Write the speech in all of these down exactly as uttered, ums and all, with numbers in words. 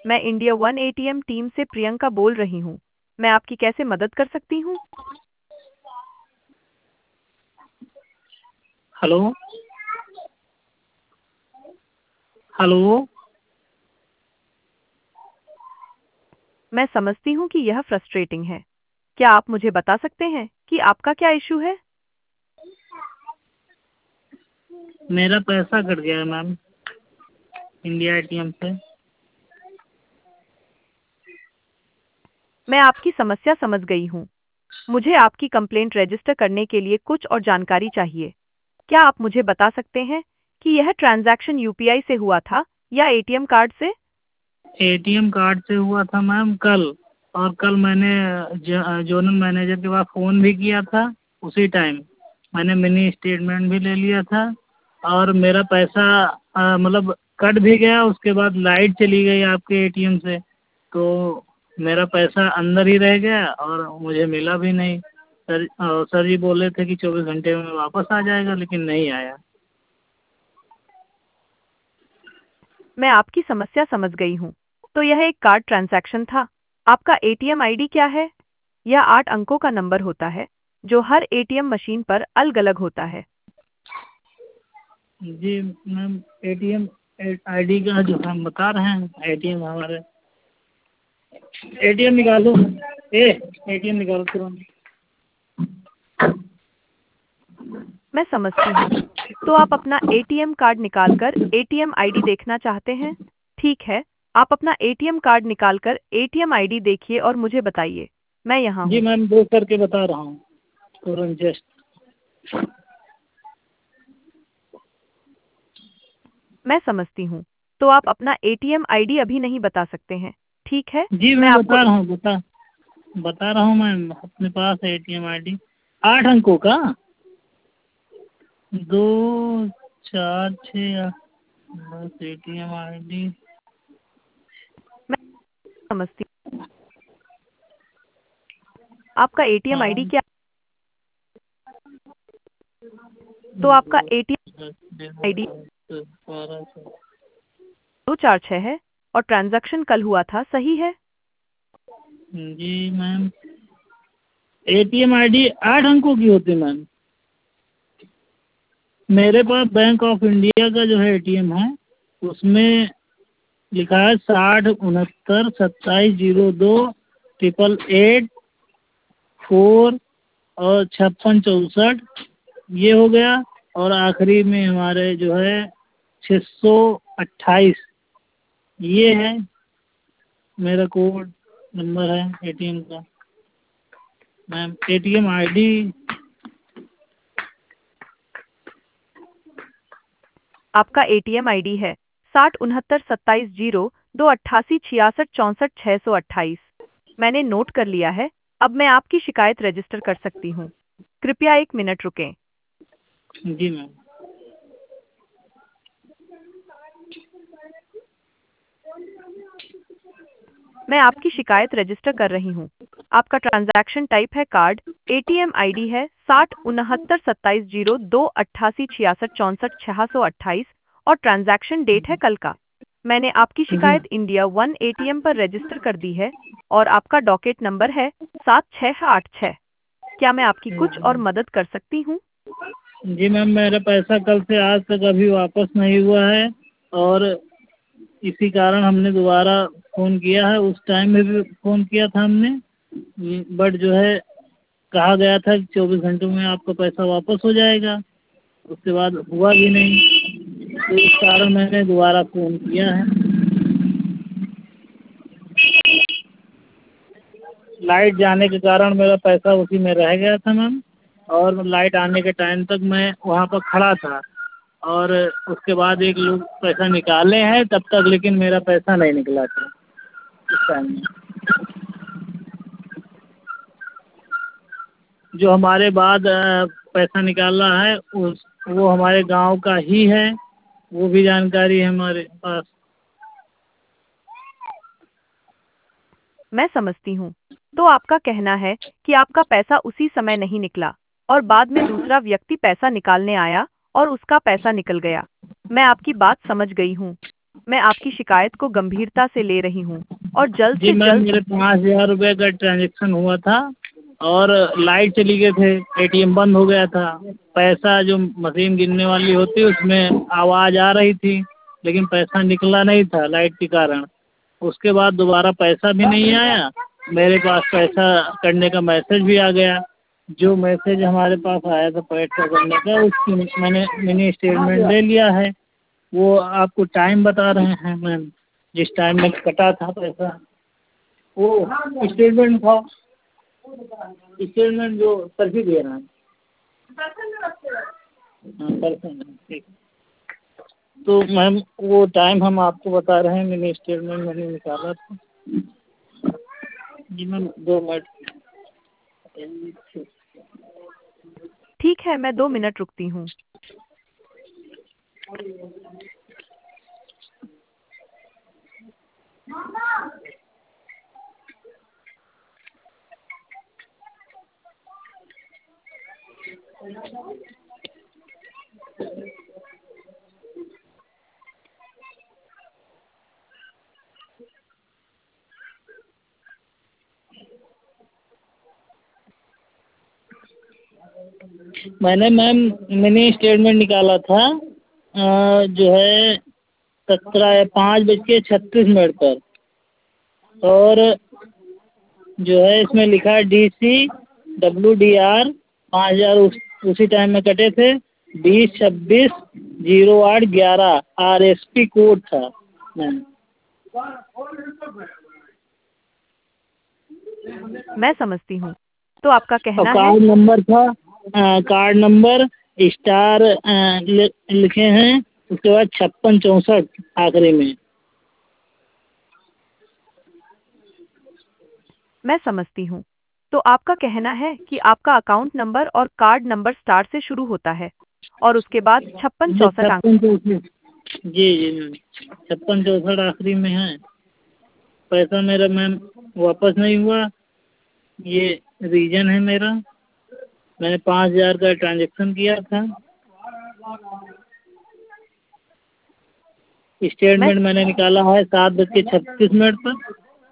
मैं India one ATM team से प्रियंका बोल रही हूँ। मैं आपकी कैसे मदद कर सकती हूँ? हेलो। हेलो। मैं समझती हूँ कि यह फ्रस्ट्रेटिंग है। क्या आप मुझे बता सकते हैं कि आपका क्या इशू है? मेरा पैसा कट गया है मैम, इंडिया एटीएम से। मैं आपकी समस्या समझ गई हूँ। मुझे आपकी कंप्लेंट रजिस्टर करने के लिए कुछ और जानकारी चाहिए। क्या आप मुझे बता सकते हैं कि यह ट्रांजैक्शन यूपीआई से हुआ था या एटीएम कार्ड से? एटीएम कार्ड से हुआ था मैम कल, और कल मैंने ज- जोनल मैनेजर के पास फ़ोन भी किया था। उसी टाइम मैंने मिनी स्टेटमेंट भी ले लिया था, और मेरा पैसा अ, मतलब कट भी गया। उसके बाद लाइट चली गई आपके एटीएम से, तो मेरा पैसा अंदर ही रह गया और मुझे मिला भी नहीं। सर अ, सर जी बोले थे कि चौबीस घंटे में वापस आ जाएगा, लेकिन नहीं आया। मैं आपकी समस्या समझ गई हूँ। तो यह एक कार्ड ट्रांजैक्शन था। आपका एटीएम आईडी क्या है? यह आठ अंकों का नंबर होता है जो हर एटीएम मशीन पर अलग-अलग होता है। जी मैम, एटीएम आईडी का जो हम बता रहे हैं, एटीएम हमारे एटीएम निकालो। ए एटीएम निकालो तुरंत। मैं समझती हूँ। तो आप अपना एटीएम कार्ड निकालकर एटीएम आईडी देखना चाहते हैं? ठीक है, आप अपना एटीएम कार्ड निकालकर एटीएम आईडी देखिए और मुझे बताइए। मैं यहाँ जी हूँ। मैम, दो करके बता रहा हूँ तुरंत जस्ट। मैं समझती हूँ। तो आप अपना एटीएम आईडी अभी नहीं बता सकते हैं। ठीक है, जी मैं मैं आपको बता रहा हूँ, बता बता रहा हूँ मैम, अपने पास है एटीएम आईडी आठ अंकों का। दो चार छः बस एटीएम आईडी। मैं समझती हूँ। आपका एटीएम हाँ। आईडी क्या? तो आपका दो एटीएम दस आईडी ग्यारह बारह सौ। दो चार छः है और ट्रांजैक्शन कल हुआ था, सही है? जी मैम, एटीएम आईडी आठ अंकों की होती है मैम। मेरे पास बैंक ऑफ इंडिया का जो है एटीएम है, उसमें लिखा है साठ उनहत्तर सत्ताईस जीरो दो ट्रिपल एट फोर और छप्पन चौंसठ, ये हो गया। और आखिरी में हमारे जो है छः सौ अट्ठाईस, ये है मेरा कोड नंबर है एटीएम का। Ma'am ATM ID. आपका एटीएम आईडी है साठ उनहत्तर सत्ताईस जीरो दो अट्ठासी छियासठ चौंसठ छः सौ अट्ठाईस। मैंने नोट कर लिया है। अब मैं आपकी शिकायत रजिस्टर कर सकती हूँ। कृपया एक मिनट रुकें। जी मैम। मैं आपकी शिकायत रजिस्टर कर रही हूँ। आपका ट्रांजैक्शन टाइप है कार्ड, एटीएम आईडी है साठ उनहत्तर सत्ताईस जीरो दो अट्ठासी छियासठ चौंसठ छः सौ अट्ठाईस और ट्रांजैक्शन डेट है कल का। मैंने आपकी जी शिकायत इंडिया वन एटीएम पर रजिस्टर कर दी है और आपका डॉकेट नंबर है सात छः आठ छः। क्या मैं आपकी कुछ और मदद कर सकती हूँ? जी मैम, मेरा पैसा कल से आज तक अभी वापस नहीं हुआ है, और इसी कारण हमने दोबारा फ़ोन किया है। उस टाइम में भी फ़ोन किया था हमने, बट जो है कहा गया था कि चौबीस घंटों में आपका पैसा वापस हो जाएगा। उसके बाद हुआ भी नहीं, तो इस कारण मैंने दोबारा फ़ोन किया है। लाइट जाने के कारण मेरा पैसा उसी में रह गया था मैम, और लाइट आने के टाइम तक मैं वहाँ पर खड़ा था, और उसके बाद एक लोग पैसा निकाले हैं तब तक, लेकिन मेरा पैसा नहीं निकला था उस टाइम में। जो हमारे बाद अ, पैसा निकाला है उस वो हमारे गांव का ही है, वो भी जानकारी है हमारे पास। मैं समझती हूँ। तो आपका कहना है कि आपका पैसा उसी समय नहीं निकला और बाद में दूसरा व्यक्ति पैसा निकालने आया और उसका पैसा निकल गया। मैं आपकी बात समझ गई हूँ। मैं आपकी शिकायत को गंभीरता से ले रही हूँ और जल्द जी से मैम, जल्द। मेरे पाँच हजार रुपये का ट्रांजेक्शन हुआ था और लाइट चली गए थे, एटीएम बंद हो गया था। पैसा जो मशीन गिनने वाली होती है उसमें आवाज़ आ रही थी, लेकिन पैसा निकला नहीं था लाइट के कारण। उसके बाद दोबारा पैसा भी नहीं आया, मेरे पास पैसा करने का मैसेज भी आ गया। जो मैसेज हमारे पास आया था पैसा करने का, उसकी मैंने मिनी स्टेटमेंट ले लिया है। वो आपको टाइम बता रहे हैं मैम, जिस टाइम में कटा था पैसा वो स्टेटमेंट था। स्टेटमेंट जो पर्ची दे रहा है। हाँ पर्सन है, ठीक। तो मैम वो टाइम हम आपको बता रहे हैं, मिनी स्टेटमेंट मैंने निकाला था। जी मैम दो मिनट। ठीक है, मैं दो मिनट रुकती हूँ। मैंने मैम मिनी स्टेटमेंट निकाला था अ, जो है सत्रह पाँच बज के छत्तीस मिनट पर, और जो है इसमें लिखा है D C W D R पाँच हज़ार उस, उसी टाइम में कटे थे। बीस छब्बीस जीरो आठ ग्यारह आर एस पी कोड था मैम। मैं समझती हूँ। तो आपका और कहना है। कार्ड नंबर था अ, कार्ड नंबर स्टार अ, लि, लिखे हैं, उसके बाद छप्पन चौंसठ आखिरी में। मैं समझती हूँ। तो आपका कहना है कि आपका अकाउंट नंबर और कार्ड नंबर स्टार से शुरू होता है और उसके बाद छप्पन ये चौसठ अंक। छप्पन चौसठ जी जी मैम, छप्पन चौसठ आखिरी में है। पैसा मेरा मैम वापस नहीं हुआ, ये रीज़न है मेरा। मैंने पाँच हज़ार का ट्रांजेक्शन किया था। मैं स्टेटमेंट मैंने निकाला है सात बज के छत्तीस मिनट पर।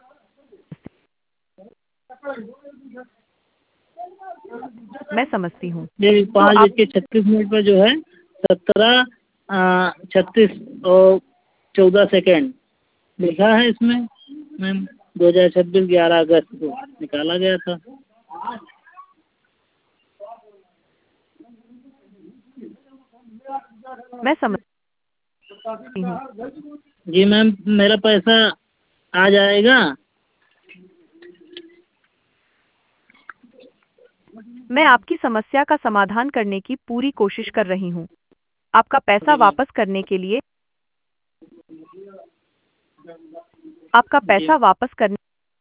मैं समझती हूँ। ये तो पाँच आप बज के छत्तीस मिनट पर जो है सत्रह छत्तीस और चौदह सेकेंड लिखा है इसमें मैम। दो हज़ार छब्बीस ग्यारह अगस्त को निकाला गया था। मैं समझती हूँ। जी मैम, मेरा पैसा आ जाएगा? मैं आपकी समस्या का समाधान करने की पूरी कोशिश कर रही हूँ। आपका पैसा जी मैम। वापस करने के लिए आपका जी पैसा वापस करने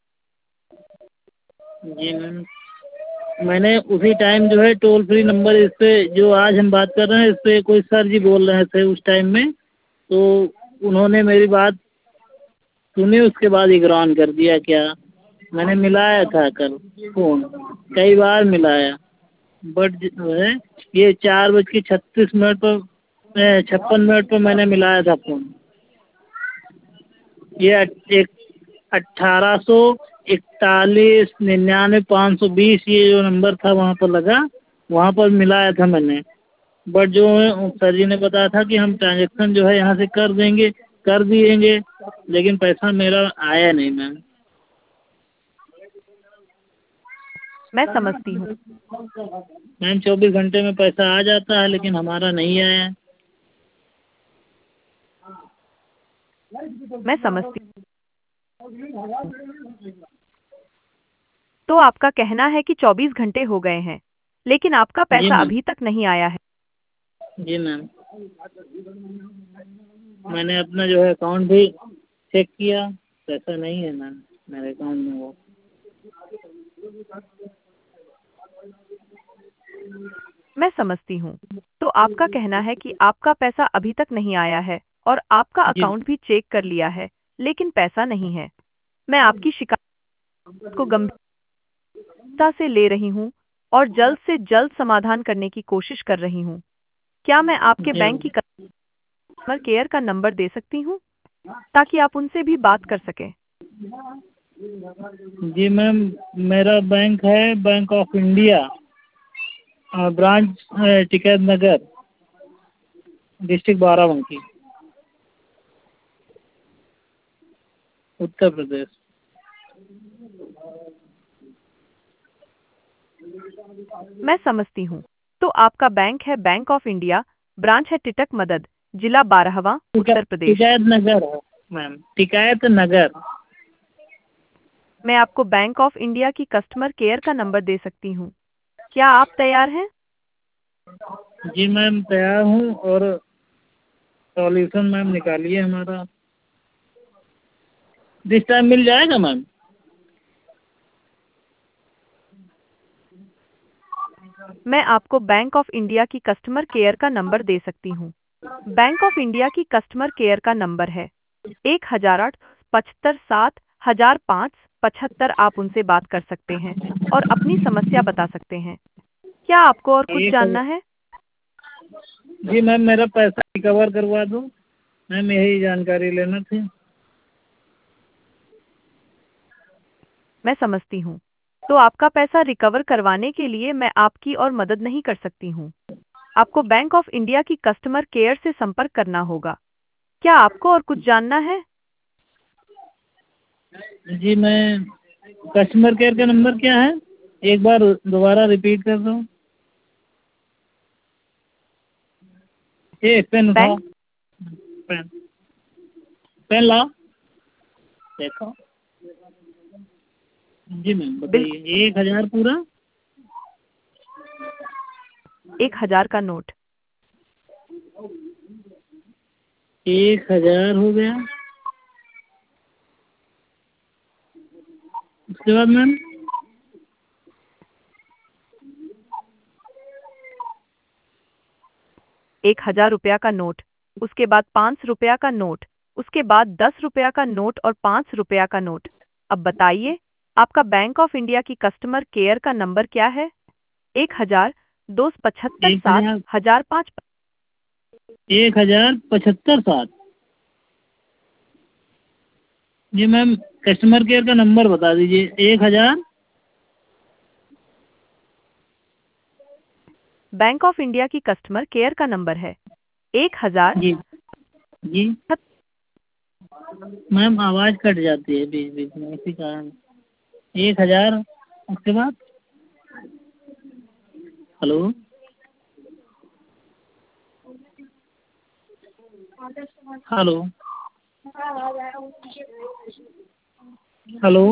जी मैम, मैंने उसी टाइम जो है टोल फ्री नंबर इस पे जो आज हम बात कर रहे हैं इस पे कोई सर जी बोल रहे थे उस टाइम में, तो उन्होंने मेरी बात सुनी, उसके बाद इग्नोर कर दिया। क्या मैंने मिलाया था कल फ़ोन, कई बार मिलाया, बट जो है ये चार बज के छत्तीस मिनट पर छप्पन मिनट पर मैंने मिलाया था फ़ोन। ये अट- एक अट्ठारह सौ इकतालीस निन्यानवे पाँच सौ बीस ये जो नंबर था वहाँ पर लगा, वहाँ पर मिलाया था मैंने। बट जो है सर जी ने बताया था कि हम ट्रांजेक्शन जो है यहाँ से कर देंगे, कर दिएंगे, लेकिन पैसा मेरा आया नहीं मैम। मैं समझती हूँ। मैम चौबीस घंटे में पैसा आ जाता है, लेकिन हमारा नहीं आया। मैं समझती तो आपका कहना है कि चौबीस घंटे हो गए हैं, लेकिन आपका जी पैसा मैम। अभी तक नहीं आया है। जी मैम, मैंने अपना जो है अकाउंट भी चेक किया, पैसा नहीं है मैम मेरे अकाउंट में वो। मैं समझती हूँ। तो आपका कहना है कि आपका पैसा अभी तक नहीं आया है और आपका जी अकाउंट भी चेक कर लिया है, लेकिन पैसा नहीं है। मैं आपकी शिकायत को गंभीरता से ले रही हूँ और जल्द से जल्द समाधान करने की कोशिश कर रही हूँ। क्या मैं आपके जी बैंक की कस्टमर केयर का नंबर दे सकती हूँ? ताकि आप उनसे भी बात कर सकें। जी मैम, मेरा बैंक है बैंक ऑफ इंडिया, अ, ब्रांच है टिकैत नगर, डिस्ट्रिक्ट बाराबंकी, उत्तर प्रदेश। मैं समझती हूँ। तो आपका बैंक है बैंक ऑफ इंडिया, ब्रांच है टिटक मदद, जिला बारहवा, टिकै उत्तर प्रदेश। टिकैत नगर है मैम, टिकैत नगर। मैं आपको बैंक ऑफ इंडिया की कस्टमर केयर का नंबर दे सकती हूँ। क्या आप तैयार हैं? जी मैम तैयार हूँ, और सॉल्यूशन मैम निकालिए हमारा। दिस टाइम मिल जाएगा मैम? मैं आपको बैंक ऑफ इंडिया की कस्टमर केयर का नंबर दे सकती हूँ। बैंक ऑफ इंडिया की कस्टमर केयर का नंबर है एक हजार आठ पचहत्तर सात हजार पाँच पचहत्तर। आप उनसे बात कर सकते हैं और अपनी समस्या बता सकते हैं। क्या आपको और कुछ एक जानना हजार है? जी मैम, मेरा पैसा रिकवर करवा दो मैम, यही जानकारी लेना थी। मैं समझती हूँ। तो आपका पैसा रिकवर करवाने के लिए मैं आपकी और मदद नहीं कर सकती हूँ। आपको बैंक ऑफ इंडिया की कस्टमर केयर से संपर्क करना होगा। क्या आपको और कुछ जानना है? जी मैं, कस्टमर केयर का नंबर क्या है? एक बार दोबारा रिपीट कर दो। ये पेन उठाओ, बैंक पेन पेन लाओ, देखो। जी मैम बिल्कुल। बताइए, एक हजार पूरा? एक हजार का नोट। एक हजार हो गया, उसके बाद मैम? एक हजार रुपया का नोट, उसके बाद पाँच रुपया का नोट, उसके बाद दस रुपया का नोट और पाँच रुपया का नोट। अब बताइए, आपका बैंक ऑफ इंडिया की कस्टमर केयर का नंबर क्या है? एक हजार दो सौ पचहत्तर एक सात हजार हजार पाँच। एक हजार पचहत्तर सात। जी मैम, कस्टमर केयर का नंबर बता दीजिए। एक हजार बैंक ऑफ इंडिया की कस्टमर केयर का नंबर है एक हजार। जी जी मैम, आवाज़ कट जाती है बीच बीच में, इसी कारण। एक हजार, उसके बाद? हेलो हेलो हेलो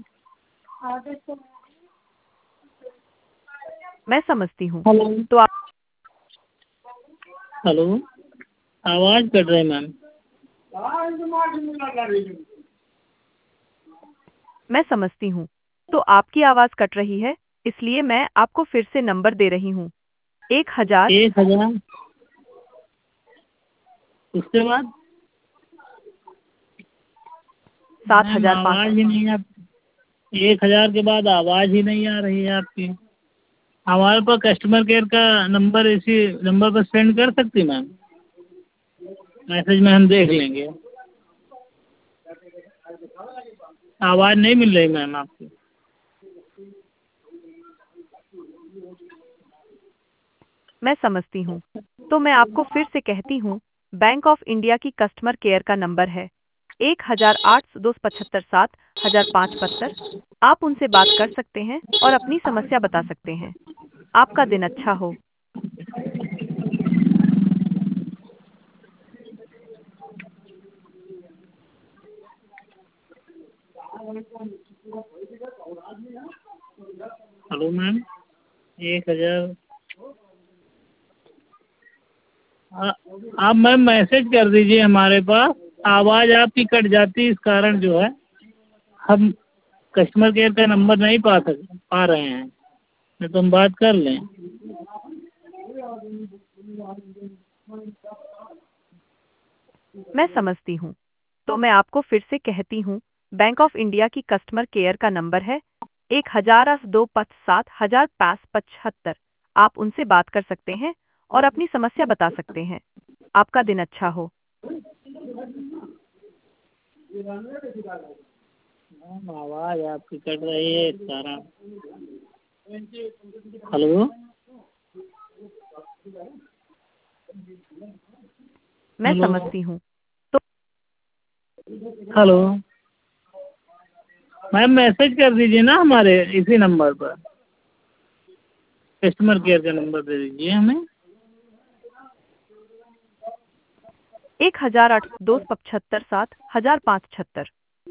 मैं समझती हूँ। हेलो तो आप हेलो आवाज़ कट रही है मैम। मैं समझती हूँ। तो आपकी आवाज़ कट रही है, इसलिए मैं आपको फिर से नंबर दे रही हूँ। एक हजार एक हजार, उसके बाद? सात मैम हजार पाँच। आवाज़ ही नहीं आ एक हजार के बाद आवाज़ ही नहीं आ रही है आपकी। हमारे पास कस्टमर केयर का नंबर इसी नंबर पर सेंड कर सकती मैम? मैसेज में हम देख लेंगे। आवाज़ नहीं मिल रही मैम आपकी। मैं समझती हूँ। तो मैं आपको फिर से कहती हूँ, बैंक ऑफ इंडिया की कस्टमर केयर का नंबर है एक हजार आठ दो सौ पचहत्तर सात हजार पाँच पचहत्तर। आप उनसे बात कर सकते हैं और अपनी समस्या बता सकते हैं। आपका दिन अच्छा हो। हेलो मैम, एक हजार। आ- आप मैम मैसेज कर दीजिए हमारे पास। आवाज़ आपकी कट जाती है, इस कारण जो है हम कस्टमर केयर का नंबर नहीं पा सक पा रहे हैं, नहीं तो हम बात कर लें। मैं समझती हूँ। तो मैं आपको फिर से कहती हूँ, बैंक ऑफ इंडिया की कस्टमर केयर का नंबर है एक हजार आठ दो पाँच सात हजार पाँच पचहत्तर। आप उनसे बात कर सकते हैं और अपनी समस्या बता सकते हैं। आपका दिन अच्छा हो। मैम आवाज़ आपकी कट रही है सारा। हेलो। मैं हेलो। समझती हूँ। तो हेलो। मैम मैसेज कर दीजिए ना हमारे इसी नंबर पर, कस्टमर केयर का नंबर दे दीजिए हमें। एक हजार आठ दो सौ पचहत्तर सात हजार पाँच छहत्तर।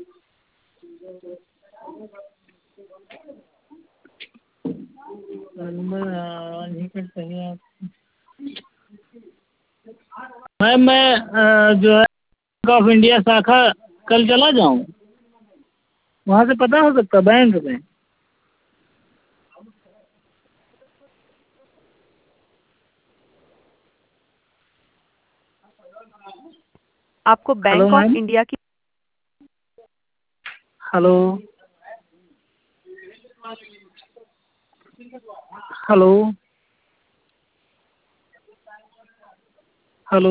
नंबर आ, नहीं कर सही आप। मैम मैं अ, जो है बैंक ऑफ इंडिया शाखा कल चला जाऊँ, वहाँ से पता हो सकता बैंक में? आपको hello bank of ma'am. India की हेलो। हेलो। हेलो।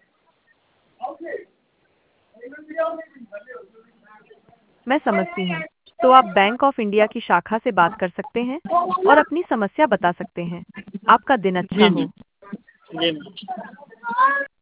मैं समझती हूँ। तो आप बैंक ऑफ इंडिया की शाखा से बात कर सकते हैं और अपनी समस्या बता सकते हैं। आपका दिन अच्छा जी हो। मैम। जी मैम।